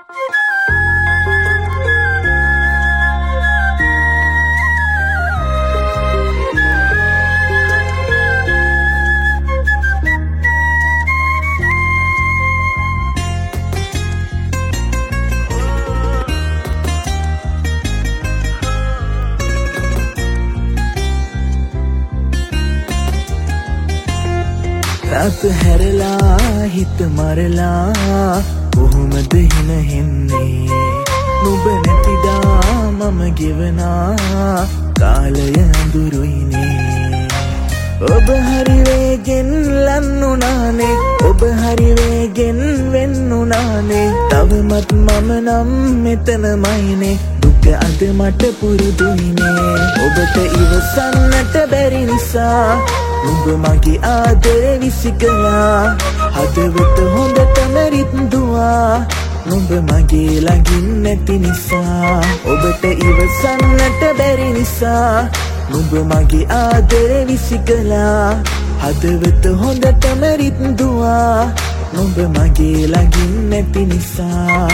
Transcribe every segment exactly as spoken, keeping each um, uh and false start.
रात हैरला हित मरला කොහොමද හින හෙන්නේ නුඹ නැතිදා මම ගෙවනා කාලය අඳුරුයිනේ ඔබ හරි වේගෙන් ලන්නුනානේ ඔබ හරි වේගෙන් වෙන්නුනානේ තවමත් මම නම් මෙතනමයිනේ දුක අද මට පුරුදුයිනේ ඔබට ඉවසන්නට බැරි නිසා නුඹ මගේ ආදරේ විසිකලා හදවත හොඳටම රිද්දුවා නුඹ මගේ ළඟින් නැති නිසා ඔබට ඉවසන්නට බැරි නිසා නුඹ මගේ ආදරේ විසිකලා හදවත හොඳටම රිද්දුවා නුඹ මගේ ළඟින් නැති නිසා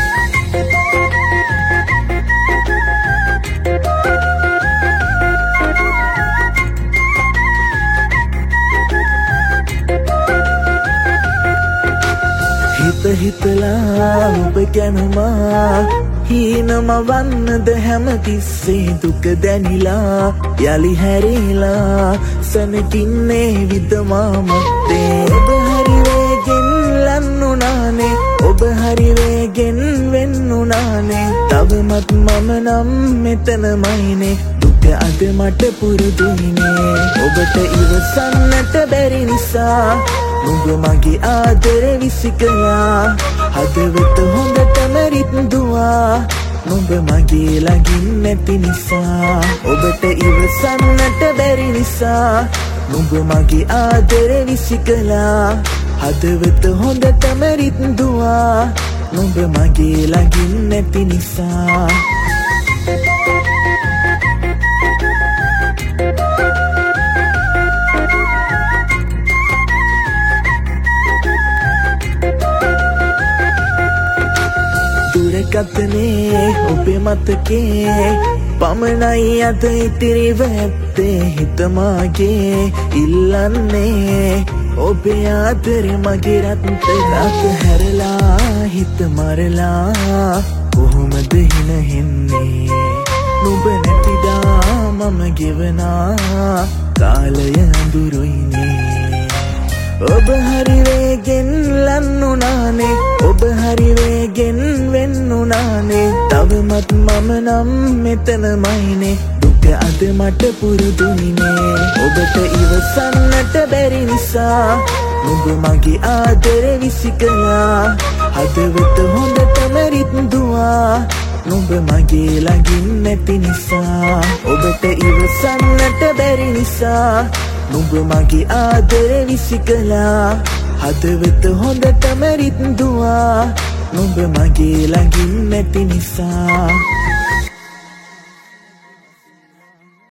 හිත හිතලා ඔබ ගැනමා හීනම වන්නද හැමතිස්සේ දුක දැනිලා යලි හැරිලා සනකින්නේ විදමා මත්තේ ඔබ හරි වේගෙන් ලන්නුනානේ ඔබ හරි වේගෙන් වෙන්නුනානේ තවමත් මම නම් මෙතනමයිනේ දුක අද මට පුරුදුයිනේ ඔබට ඉවසන්නට බැරි නිසා නුඹ මගේ ආදරේ විසිකලා හදවත හොඳටම රිද්දුවා නුඹ මගේ ළඟින් නැති නිසා ඔබට ඉවසන්නට බැරි නිසා නුඹ මගේ ආදරේ විසිකලා හදවත හොඳටම රිද්දුවා නුඹ මගේ ළඟින් නැති නිසා දුරකථනේ ඔබේ මතකේ පමණයි අද ඉතිරිව ඇත්තේ හිත මාගේ ඉල්ලන්නේ ඔබේ ආදරේ මගේ රත්තරන් රාත හැරලා හිත මරලා කොහොමද හින හෙන්නේ නුඹ නැතිදා මම ගෙවනා කාලය අඳුරුයිනේ ඔබ හරි වේගෙන් ලන්නුනානේ ඔබ හරි වේගෙන් වෙන්නුනානේ තවමත් මම නම් මෙතනමයිනේ දුක අද මට පුරුදුයිනේ ඔබට ඉවසන්නට බැරි නිසා නුඹ මගේ ආදරේ විසිකලා හදවත හොඳටම රිද්දුවා නුඹ මගේ ළඟින් නැති නිසා ඔබට ඉවසන්නට බැරි නිසා නුඹ මගේ ආදරේ විසිකලා හදවත හොඳටම රිද්දුවා නුඹ මගේ ළඟින් නැති නිසා